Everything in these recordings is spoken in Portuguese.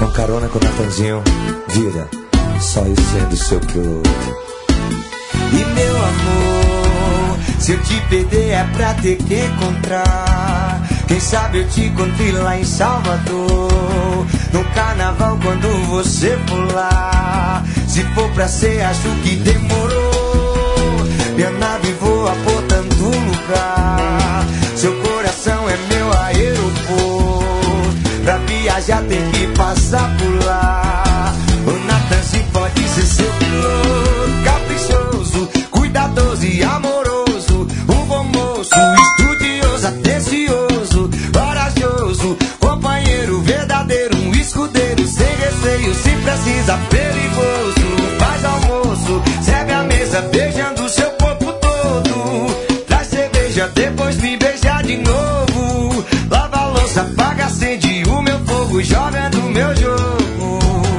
Com carona com o Natanzinho, vida, só eu sendo seu piloto. E meu amor, se eu te perder é pra ter que encontrar. Quem sabe eu te encontrei lá em Salvador, no carnaval quando você for lá. Se for pra ser, acho que demorou. Minha nave voa por tanto lugar. Seu coração é meu aeroporto. Pra viajar tem que passar por lá. O Natanzinho pode ser seu piloto. Caprichoso, cuidadoso e amoroso. Um bom moço, estudioso, atencioso, corajoso, companheiro verdadeiro, um escudeiro sem receio, se precisa, perigoso. Faz almoço, serve a mesa, beijando seu corpo todo. Traz cerveja, depois me beija de novo. Lava a louça, apaga, acende o meu fogo, joga no meu jogo.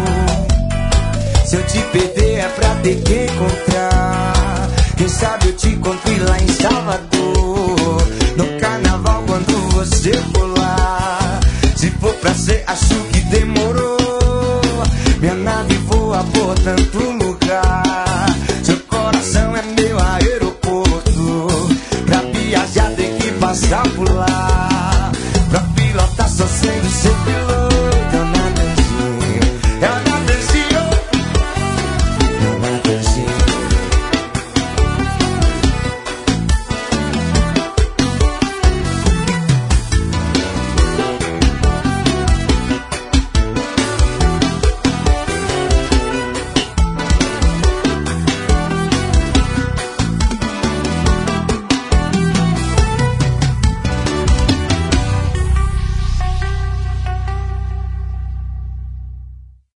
Se eu te perder é pra ter que encontrar. Quem sabe eu te encontrei lá em Salvador, no carnaval quando você for lá. Se for pra ser, acho que demorou. Minha nave voa por tanto lugar. Seu coração é meu aeroporto. Pra viajar tem que passar por lá. Pra pilotar só sendo seu piloto.